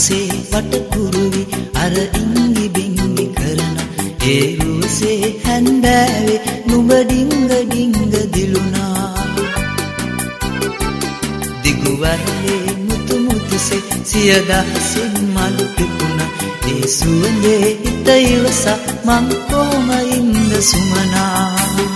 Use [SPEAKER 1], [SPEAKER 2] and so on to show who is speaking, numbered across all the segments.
[SPEAKER 1] අහසේ වටකුරුවි අර ඉංගි බිංගි කරන ඒ රුවසේ හැන්දෑවේ නුඹ ඩිංග ඩිංග දිලුනා දිගුවරලේ මුතු මුතුසේ සියදහසින් මලු පිපුණා ඒ සුවඳේ හිත ඉවසා මං කොහොම ඉන්න සුමනා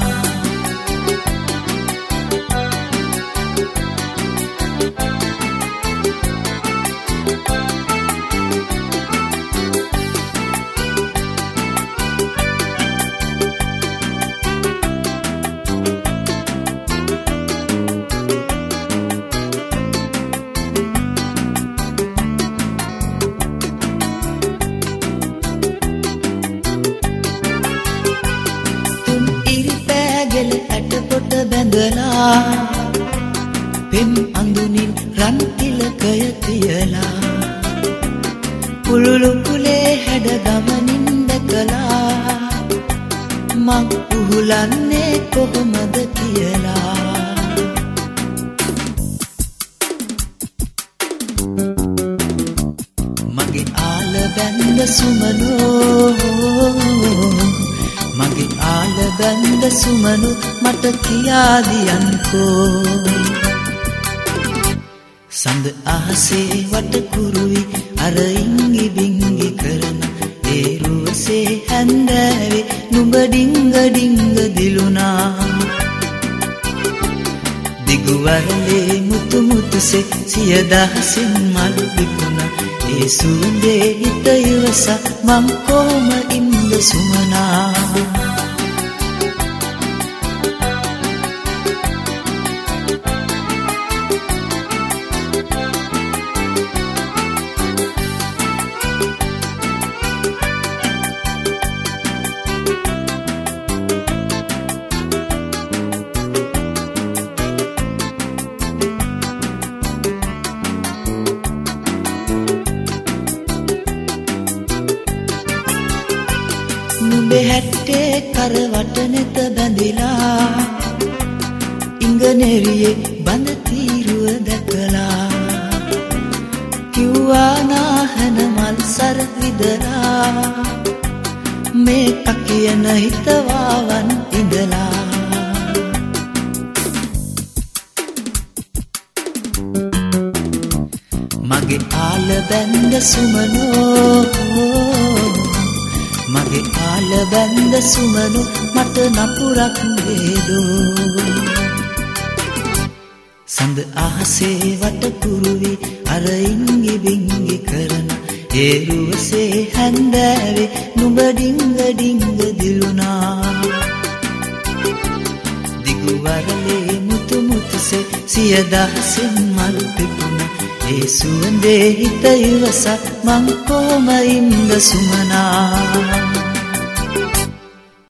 [SPEAKER 1] ඇටපොට බැඳලා පෙම් අඳුනින් රන් තිලකය තියලා පුලුළු කුලේ හැඩ ගමනින් දැකලා මං උහුලන්නේ කොහොමද කියලා මගේ ආල බැඳ සුමනෝ මගේ ආල බැඳ සුමනු මට කියා දියන්කෝ සඳ අහසේ වටකුරුවි අර ඉංගි බිංගි කරන ඒ රුවසේ හැන්දෑවේ නුඹ ඩිංග ඩිංග දිලුනා දිගුවරලේ මුතු මුතුසේ සියදහසින් මලු පිපුණා ඒ සුවඳේ හිත ඉවසා මං කොහොම ඉන්න සුමනා නුඹේ හැට්ටේ කරවට නෙත බැඳිලා ඉංගනේරියේ බඳ තීරුව දැකලා කිව්වා නාහන මල් සර විදලා මේ කකියන හිතවාවන් ඉඳලා මගේ ආල බැඳ සුමනෝ මගේ ආල බැඳ සුමනු මට නපුරක් වේදෝ සඳ අහසේ වටකුරුවි අර ඉංගි බිංගි කරන ඒ රුවසේ හැන්දෑවේ නුඹ ඩිංග ඩිංග දිලුනා දිගුවරලේ මුතු මුතුසේ සියදහසින් මලු පිපුණා ඒ සුවඳේ හිත ඉවසා මං කොහොම ඉන්න සුමනා